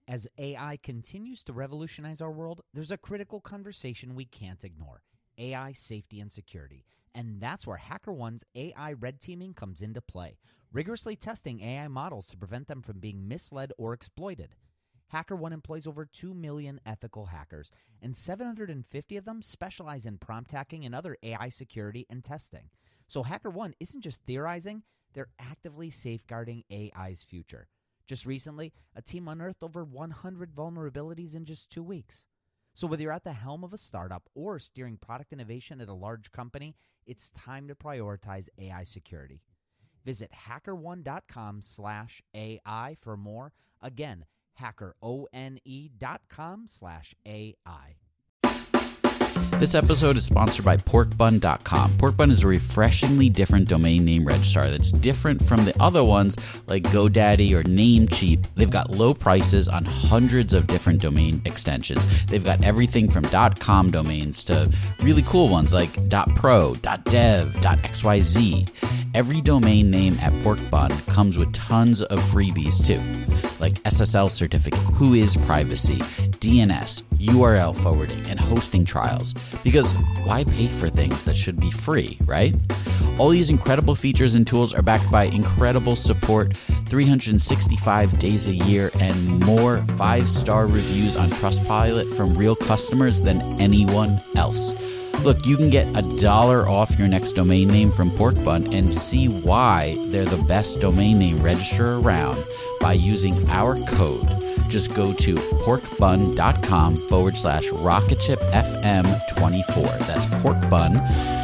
As AI continues to revolutionize our world, there's a critical conversation we can't ignore: AI safety and security. And that's where HackerOne's AI red teaming comes into play, rigorously testing AI models to prevent them from being misled or exploited. HackerOne employs over 2 million ethical hackers, and 750 of them specialize in prompt hacking and other AI security and testing. So HackerOne isn't just theorizing, they're actively safeguarding AI's future. Just recently, a team unearthed over 100 vulnerabilities in just 2 weeks. So whether you're at the helm of a startup or steering product innovation at a large company, it's time to prioritize AI security. Visit hackerone.com/AI for more. Again, hackerone.com/AI. This episode is sponsored by porkbun.com. Porkbun is a refreshingly different domain name registrar that's different from the other ones like GoDaddy or Namecheap. They've got low prices on hundreds of different domain extensions. They've got everything from .com domains to really cool ones like .pro, .dev, .xyz. Every domain name at Porkbun comes with tons of freebies too, like SSL certificate, Whois privacy, DNS, URL forwarding, and hosting trials. Because why pay for things that should be free, right? All these incredible features and tools are backed by incredible support, 365 days a year, and more 5-star reviews on Trustpilot from real customers than anyone else. Look, you can get $1 off your next domain name from Porkbun and see why they're the best domain name registrar around by using our code. Just go to porkbun.com/rocketshipfm24. That's porkbun,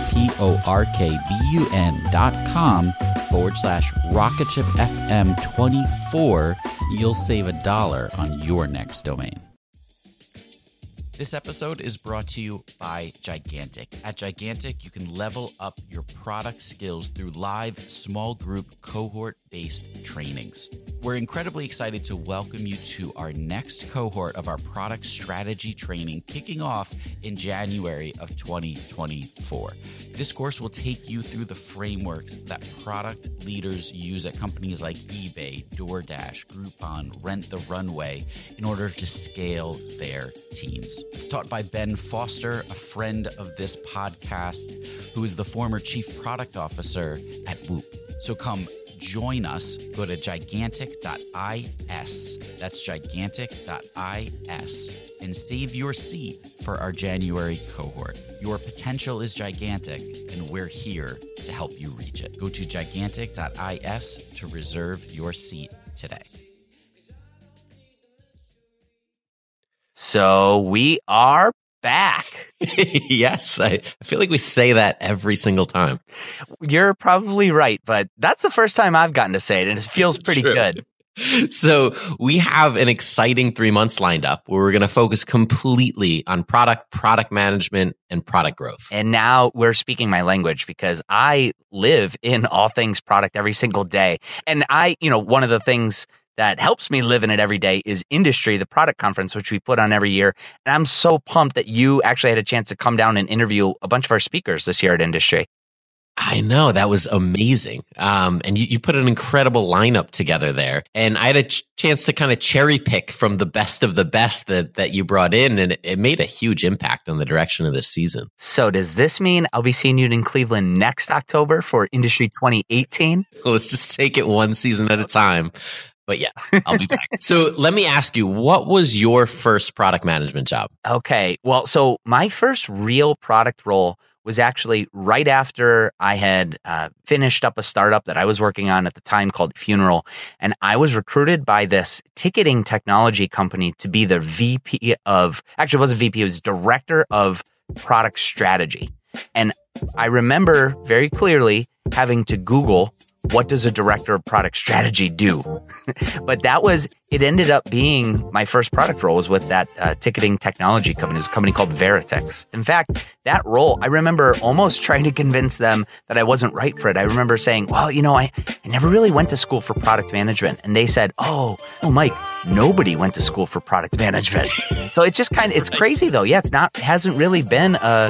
porkbun.com/rocketshipfm24. You'll save $1 on your next domain. This episode is brought to you by Gigantic. At Gigantic, you can level up your product skills through live small group cohort-based trainings. We're incredibly excited to welcome you to our next cohort of our product strategy training kicking off in January of 2024. This course will take you through the frameworks that product leaders use at companies like eBay, DoorDash, Groupon, Rent the Runway in order to scale their teams. It's taught by Ben Foster, a friend of this podcast, who is the former chief product officer at Whoop. So come join us. Go to gigantic.is. That's gigantic.is. And save your seat for our January cohort. Your potential is gigantic, and we're here to help you reach it. Go to gigantic.is to reserve your seat today. So we are back. Yes, I feel like we say that every single time. You're probably right, but that's the first time I've gotten to say it, and it feels pretty good. So we have an exciting 3 months lined up where we're going to focus completely on product management, and product growth. And now we're speaking my language because I live in all things product every single day. And one of the things that helps me live in it every day is Industry, the product conference, which we put on every year. And I'm so pumped that you actually had a chance to come down and interview a bunch of our speakers this year at Industry. I know, that was amazing. And you put an incredible lineup together there. And I had a chance to kind of cherry pick from the best of the best that you brought in. And it made a huge impact on the direction of this season. So does this mean I'll be seeing you in Cleveland next October for Industry 2018? Well, let's just take it one season at a time. But yeah, I'll be back. So let me ask you, what was your first product management job? Okay. Well, so my first real product role was actually right after I had finished up a startup that I was working on at the time called Funeral. And I was recruited by this ticketing technology company to be the VP of, actually it wasn't VP, it was Director of Product Strategy. And I remember very clearly having to Google, what does a director of product strategy do? But it ended up being my first product role was with that ticketing technology company. It was a company called Veritex. In fact, that role, I remember almost trying to convince them that I wasn't right for it. I remember saying, well, I never really went to school for product management. And they said, oh, Mike, nobody went to school for product management. So it's just it's crazy though. Yeah, it hasn't really been a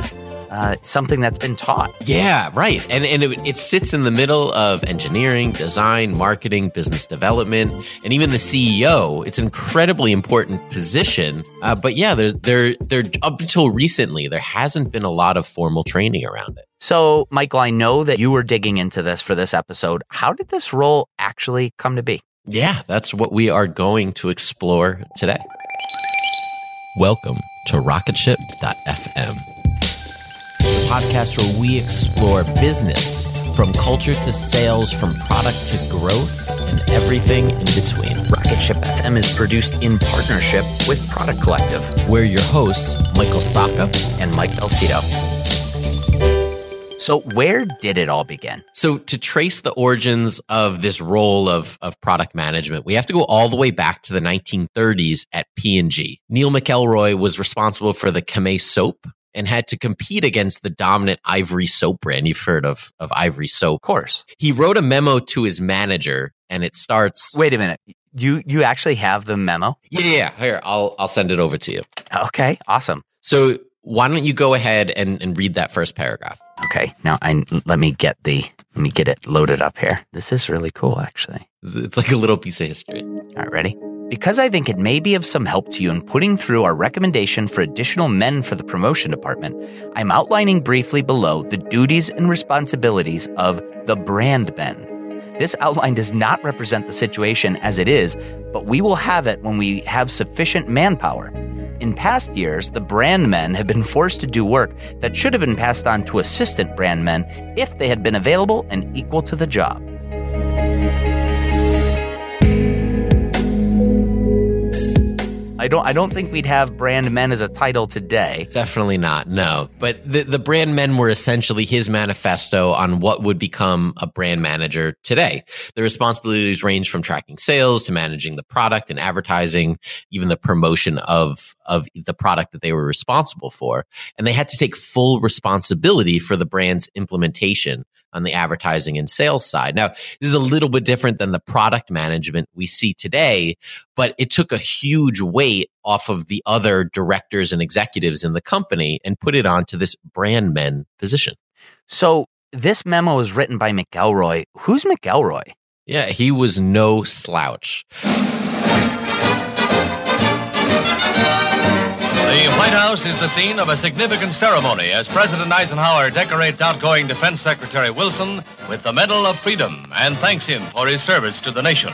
something that's been taught. Yeah, right. And it sits in the middle of engineering, design, marketing, business development, and even the CEO. It's an incredibly important position. But yeah, there up until recently, there hasn't been a lot of formal training around it. So, Michael, I know that you were digging into this for this episode. How did this role actually come to be? Yeah, that's what we are going to explore today. Welcome to Rocketship.fm, the podcast where we explore business from culture to sales, from product to growth, and everything in between. Rocketship FM is produced in partnership with Product Collective. We're your hosts, Michael Sacca and Mike Belcito. So where did it all begin? So to trace the origins of this role of product management, we have to go all the way back to the 1930s at P&G. Neil McElroy was responsible for the Camay soap and had to compete against the dominant Ivory soap brand. You've heard of Ivory soap. Of course. He wrote a memo to his manager, and it starts... Wait a minute. You actually have the memo? Yeah. Here, I'll send it over to you. Okay, awesome. So why don't you go ahead and read that first paragraph? Okay, now let me get it loaded up here. This is really cool, actually. It's like a little piece of history. All right, ready? Because I think it may be of some help to you in putting through our recommendation for additional men for the promotion department, I'm outlining briefly below the duties and responsibilities of the brand men. This outline does not represent the situation as it is, but we will have it when we have sufficient manpower. In past years, the brand men have been forced to do work that should have been passed on to assistant brand men if they had been available and equal to the job. I don't think we'd have brand men as a title today. Definitely not, no. But the brand men were essentially his manifesto on what would become a brand manager today. The responsibilities range from tracking sales to managing the product and advertising, even the promotion of the product that they were responsible for. And they had to take full responsibility for the brand's implementation on the advertising and sales side. Now, this is a little bit different than the product management we see today, but it took a huge weight off of the other directors and executives in the company and put it onto this brand men position. So this memo was written by McElroy. Who's McElroy? Yeah, he was no slouch. The White House is the scene of a significant ceremony as President Eisenhower decorates outgoing Defense Secretary Wilson with the Medal of Freedom and thanks him for his service to the nation.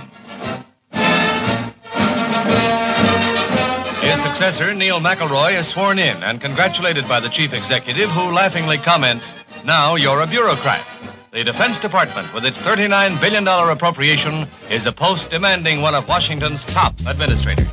His successor, Neil McElroy, is sworn in and congratulated by the chief executive, who laughingly comments, "Now you're a bureaucrat." The Defense Department, with its $39 billion appropriation, is a post demanding one of Washington's top administrators.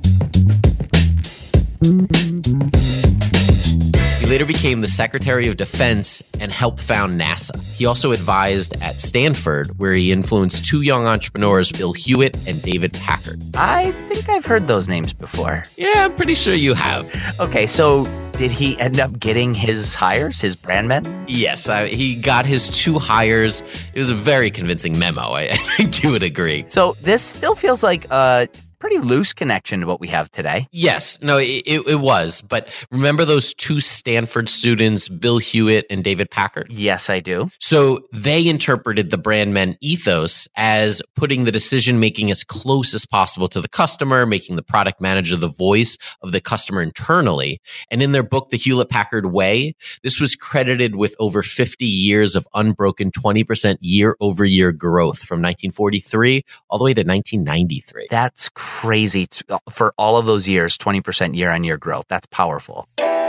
He later became the Secretary of Defense and helped found NASA. He also advised at Stanford, where he influenced two young entrepreneurs, Bill Hewitt and David Packard. I think I've heard those names before. Yeah, I'm pretty sure you have. Okay, so did he end up getting his hires, his brand men? Yes, he got his two hires. It was a very convincing memo. I think you would agree. So this still feels like a pretty loose connection to what we have today. Yes, no, it was. But remember those two Stanford students, Bill Hewitt and David Packard? Yes, I do. So they interpreted the brand men ethos as putting the decision-making as close as possible to the customer, making the product manager the voice of the customer internally. And in their book, The Hewlett-Packard Way, this was credited with over 50 years of unbroken 20% year-over-year growth from 1943 all the way to 1993. That's crazy. For all of those years, 20% year-on-year growth. That's powerful.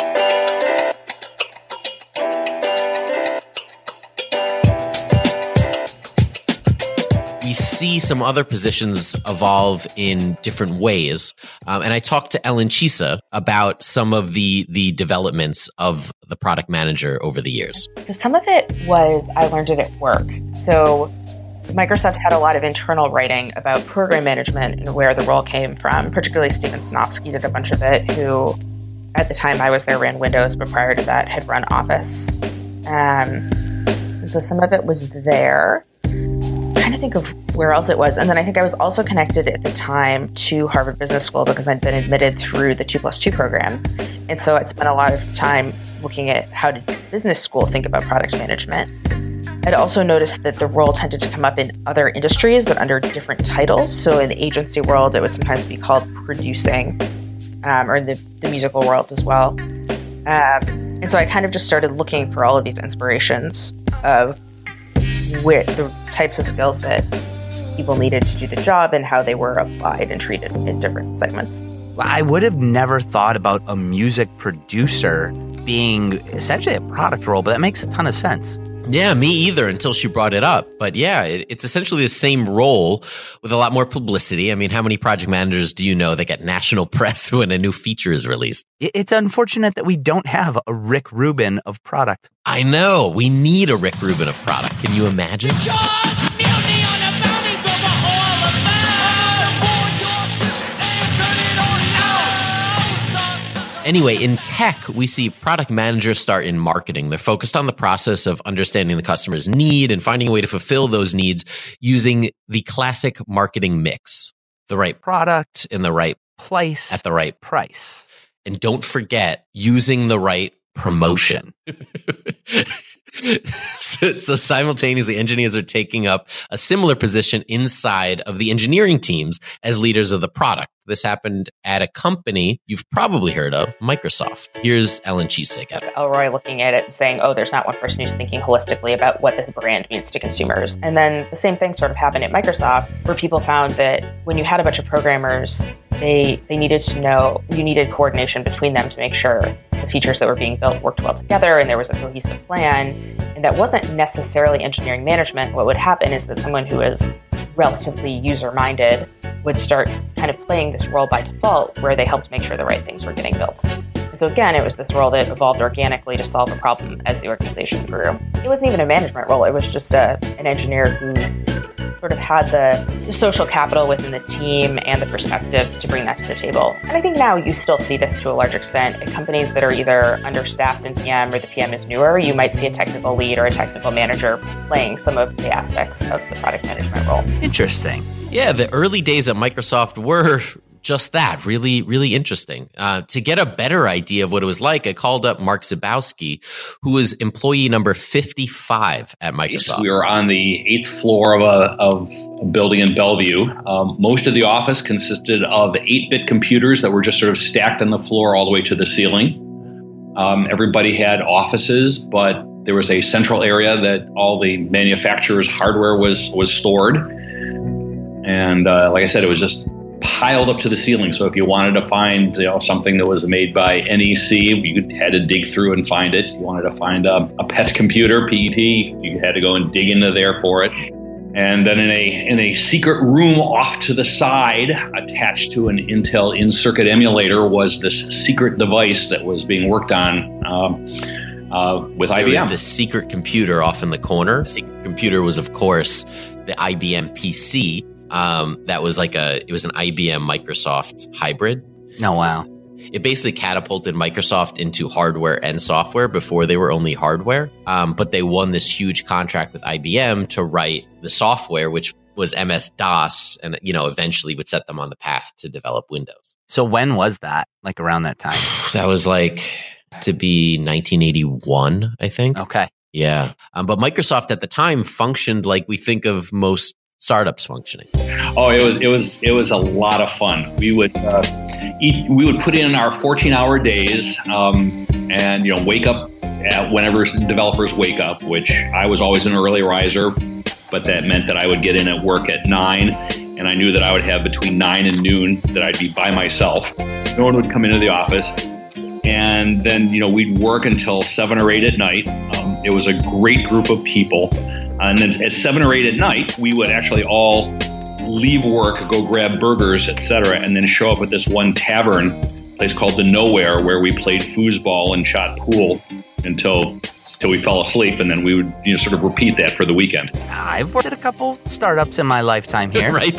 We see some other positions evolve in different ways. And I talked to Ellen Chisa about some of the developments of the product manager over the years. So some of it was, I learned it at work. So Microsoft had a lot of internal writing about program management and where the role came from. Particularly Steven Sinofsky did a bunch of it, who at the time I was there ran Windows, but prior to that had run Office. So some of it was there. I'm trying to think of where else it was. And then I think I was also connected at the time to Harvard Business School because I'd been admitted through the 2+2 program. And so I'd spent a lot of time looking at how did business school think about product management. I'd also noticed that the role tended to come up in other industries, but under different titles. So in the agency world, it would sometimes be called producing, or in the musical world as well. And so I kind of just started looking for all of these inspirations of the types of skills that people needed to do the job and how they were applied and treated in different segments. I would have never thought about a music producer being essentially a product role, but that makes a ton of sense. Yeah, me either until she brought it up. But yeah, it's essentially the same role with a lot more publicity. I mean, how many project managers do you know that get national press when a new feature is released? It's unfortunate that we don't have a Rick Rubin of product. I know. We need a Rick Rubin of product. Can you imagine? Anyway, in tech, we see product managers start in marketing. They're focused on the process of understanding the customer's need and finding a way to fulfill those needs using the classic marketing mix. The right product in the right Place at the right price. And don't forget using the right promotion. So simultaneously, engineers are taking up a similar position inside of the engineering teams as leaders of the product. This happened at a company you've probably heard of, Microsoft. Here's Ellen Chesig. Elroy looking at it and saying, oh, there's not one person who's thinking holistically about what the brand means to consumers. And then the same thing sort of happened at Microsoft, where people found that when you had a bunch of programmers, they needed to know, you needed coordination between them to make sure the features that were being built worked well together and there was a cohesive plan. And that wasn't necessarily engineering management. What would happen is that someone who is relatively user-minded would start kind of playing this role by default where they helped make sure the right things were getting built. And so again, it was this role that evolved organically to solve a problem as the organization grew. It wasn't even a management role. It was just an engineer who sort of had the social capital within the team and the perspective to bring that to the table. And I think now you still see this to a large extent at companies that are either understaffed in PM or the PM is newer. You might see a technical lead or a technical manager playing some of the aspects of the product management role. Interesting. Yeah, the early days at Microsoft were just that, really, really interesting. To get a better idea of what it was like, I called up Mark Zabowski, who was employee number 55 at Microsoft. We were on the 8th floor of a building in Bellevue. Most of the office consisted of 8-bit computers that were just sort of stacked on the floor all the way to the ceiling. Everybody had offices, but there was a central area that all the manufacturer's hardware was stored. And like I said, it was just piled up to the ceiling. So if you wanted to find something that was made by NEC, you had to dig through and find it. If you wanted to find a PET computer, PET, you had to go and dig into there for it. And then in a secret room off to the side, attached to an Intel in-circuit emulator, was this secret device that was being worked on with IBM. There was this secret computer off in the corner. Secret computer was, of course, the IBM PC. That was it was an IBM Microsoft hybrid. Oh, wow. It basically catapulted Microsoft into hardware and software before they were only hardware. But they won this huge contract with IBM to write the software, which was MS-DOS, and eventually would set them on the path to develop Windows. So when was that? Like around that time? That was to be 1981, I think. Okay. Yeah. But Microsoft at the time functioned like we think of most startups functioning. Oh, it was a lot of fun. We would put in our 14-hour days, and wake up at whenever developers wake up, which I was always an early riser, but that meant that I would get in at work at 9, and I knew that I would have between 9 and noon that I'd be by myself. No one would come into the office. And then, we'd work until 7 or 8 at night. It was a great group of people. And then at 7 or 8 at night, we would actually all leave work, go grab burgers, etc., and then show up at this one tavern, place called the Nowhere, where we played foosball and shot pool until we fell asleep, and then we would sort of repeat that for the weekend. I've worked at a couple startups in my lifetime here. Right.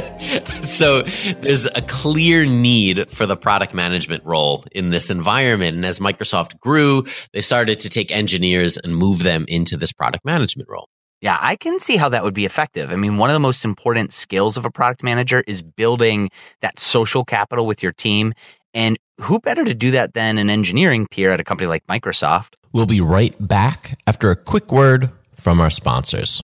So there's a clear need for the product management role in this environment. And as Microsoft grew, they started to take engineers and move them into this product management role. Yeah, I can see how that would be effective. I mean, one of the most important skills of a product manager is building that social capital with your team And who better to do that than an engineering peer at a company like Microsoft? We'll be right back after a quick word from our sponsors.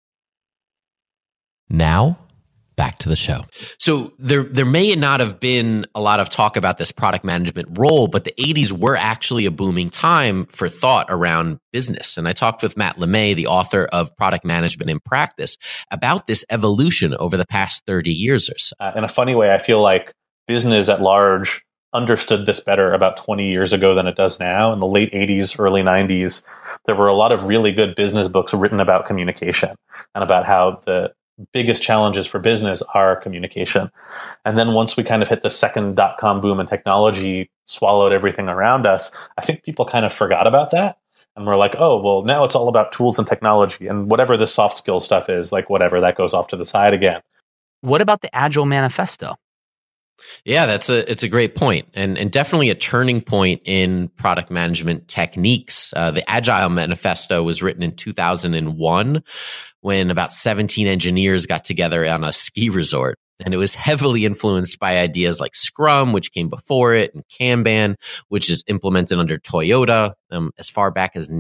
Now, back to the show. So there may not have been a lot of talk about this product management role, but the 80s were actually a booming time for thought around business. And I talked with Matt LeMay, the author of Product Management in Practice, about this evolution over the past 30 years or so. In a funny way, I feel like business at large understood this better about 20 years ago than it does now. In the late 80s, early 90s, there were a lot of really good business books written about communication and about how the biggest challenges for business are communication. And then once we kind of hit the second .com boom and technology swallowed everything around us, I think people kind of forgot about that. And we're like, oh, well, now it's all about tools and technology, and whatever the soft skill stuff is, like whatever, that goes off to the side again. What about the Agile Manifesto? Yeah, it's a great point, and definitely a turning point in product management techniques. The Agile Manifesto was written in 2001 when about 17 engineers got together on a ski resort. And it was heavily influenced by ideas like Scrum, which came before it, and Kanban, which is implemented under Toyota as far back as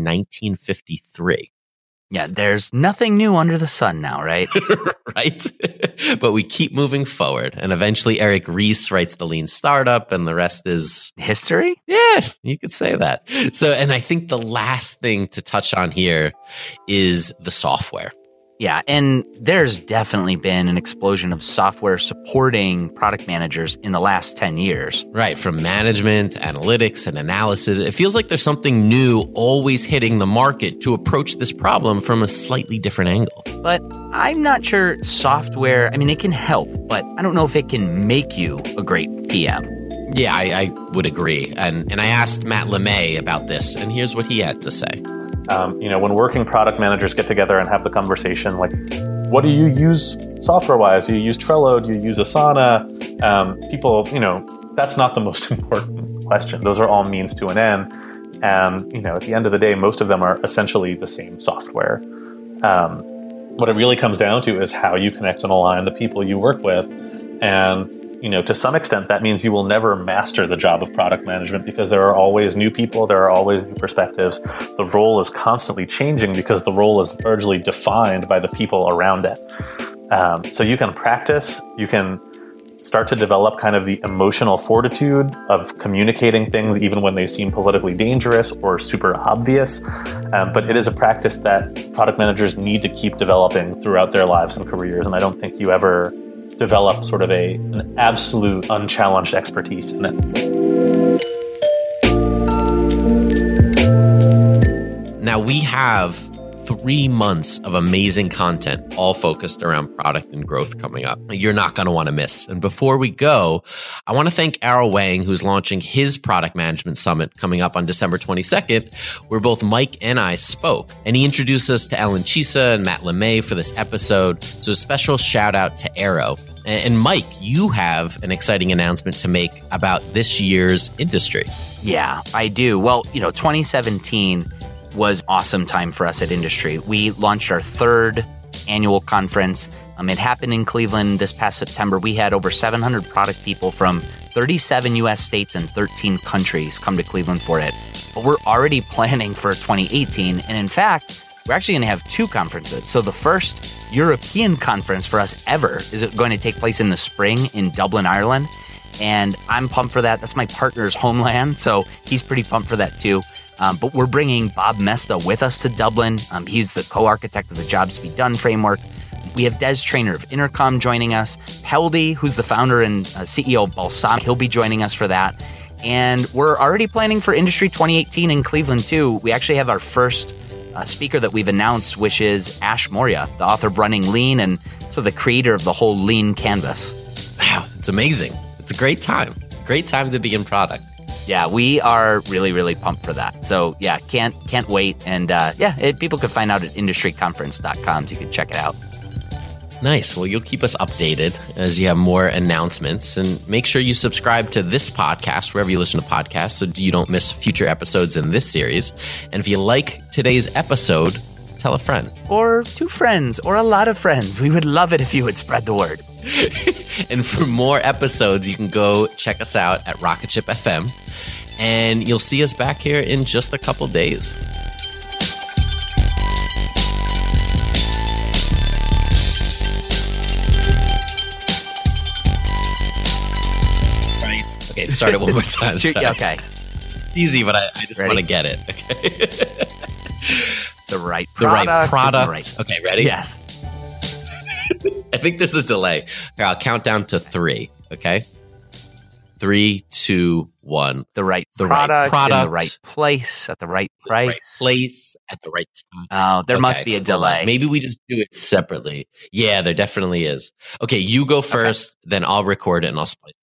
1953. Yeah, there's nothing new under the sun now, right? Right? But we keep moving forward. And eventually Eric Ries writes The Lean Startup, and the rest is history? Yeah, you could say that. So, and I think the last thing to touch on here is the software. Yeah, and there's definitely been an explosion of software supporting product managers in the last 10 years. Right, from management, analytics, and analysis. It feels like there's something new always hitting the market to approach this problem from a slightly different angle. But I'm not sure software, it can help, but I don't know if it can make you a great PM. Yeah, I would agree. And I asked Matt LeMay about this, and here's what he had to say. When working product managers get together and have the conversation, like, what do you use software-wise? Do you use Trello? Do you use Asana? People, that's not the most important question. Those are all means to an end. And, at the end of the day, most of them are essentially the same software. What it really comes down to is how you connect and align the people you work with. And, to some extent, that means you will never master the job of product management because there are always new people, there are always new perspectives. The role is constantly changing because the role is largely defined by the people around it. So you can practice, you can start to develop kind of the emotional fortitude of communicating things even when they seem politically dangerous or super obvious. But it is a practice that product managers need to keep developing throughout their lives and careers. And I don't think you ever develop sort of an absolute unchallenged expertise in it. Now we have 3 months of amazing content, all focused around product and growth coming up. You're not going to want to miss. And before we go, I want to thank Arrow Wang, who's launching his product management summit coming up on December 22nd, where both Mike and I spoke. And he introduced us to Ellen Chisa and Matt LeMay for this episode. So a special shout out to Arrow. And Mike, you have an exciting announcement to make about this year's industry. Yeah, I do. Well, 2017 was awesome time for us at Industry. We launched our 3rd annual conference. It happened in Cleveland this past September. We had over 700 product people from 37 U.S. states and 13 countries come to Cleveland for it. But we're already planning for 2018. And in fact, we're actually going to have 2 conferences. So the first European conference for us ever is going to take place in the spring in Dublin, Ireland. And I'm pumped for that. That's my partner's homeland. So he's pretty pumped for that too. But we're bringing Bob Mesta with us to Dublin. He's the co-architect of the Jobs to Be Done framework. We have Des Traynor of Intercom joining us. Peldy, who's the founder and CEO of Balsamiq, he'll be joining us for that. And we're already planning for Industry 2018 in Cleveland too. We actually have our first speaker that we've announced, which is Ash Maurya, the author of Running Lean and so the creator of the whole Lean Canvas. Wow, it's amazing. It's a great time. Great time to be in product. Yeah, we are really, really pumped for that. So yeah, can't wait. And people can find out at industryconference.com, so you can check it out. Nice. Well, you'll keep us updated as you have more announcements, and make sure you subscribe to this podcast wherever you listen to podcasts so you don't miss future episodes in this series. And if you like today's episode, tell a friend. Or 2 friends, or a lot of friends. We would love it if you would spread the word. And for more episodes, you can go check us out at Rocket Ship FM. And you'll see us back here in just a couple days. Okay, start it one more time. Okay. Easy, but I just want to get it. Okay. The right The product. right product. Right. Okay, ready? Yes. I think there's a delay. Here, I'll count down to 3. Okay. 3, 2, 1. The right The right product, product. in the right place at the right The right price. place at the right time. Oh, there must Okay, be a hold on. delay. Maybe we just do it separately. Yeah, there definitely is. Okay, you go first, then I'll record it and I'll splice